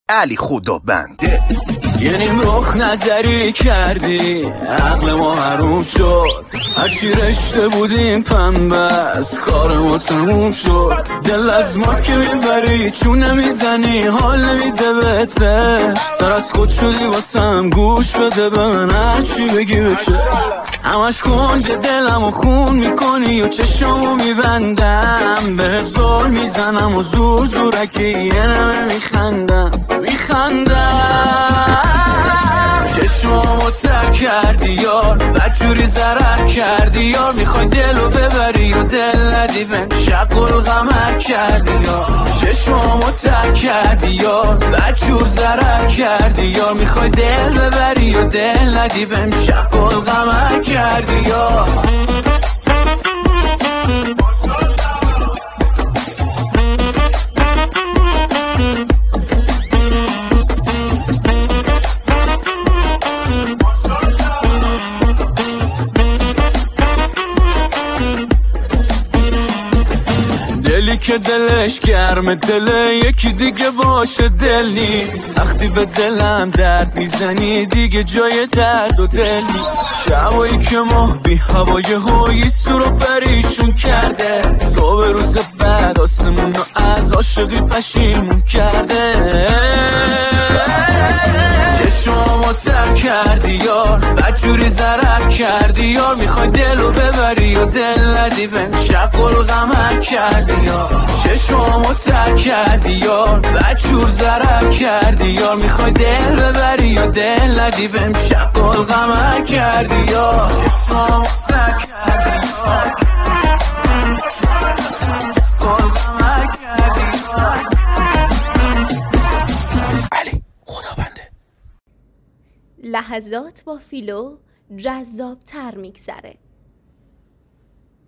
علی خدا بنده. یعنی رخ نظری کردی عقل ما حروم شد، هرچی رشته بودیم پنبه از کار ما تموم شد. دل از ما که میبری چون نمیزنی حال نمیده بهتر، سر از خود شدی واسم گوش بده به من هرچی بگی بچه. همش کنج دلم و خون میکنی و چشمو میبندم، بهت زور میزنم و زور زورکی یه نمه میخندم چشمامو تر کردی یار، بدجوری ضرر کردی یار، میخوای دلو ببری و دل ندی بهم شق القمر کردی یار. چشمامو تر کردی یار، بدجور ضرر کردی یار، میخوای دل ببری و دل ندی بهم شق القمر کردی یار. دلی که دلش گرم دل یکی دیگه باشه دل نیست، وقتی به دلم درد میزنی دیگه جای درد و دل نیست. شبایی که ماه بی هوای هایی سر و پریشون کرده، صبح روز بعد آسمون رو از عاشقی پشیمون کرده. چشمامو تر کردی یار، بدجوری ضرر کردی یار، میخوای دلو ببری و دل ندی بهم شق القمر کردی یار. چشمامو تر کردی یار، بدجور ضرر کردی یار، میخوای دل ببری و دل ندی بهم شق القمر کردی یار. چشمامو تر کردی یار، القمر کردی یار. علی خدا بنده. لحظات با فیلو جذاب تر میگذره.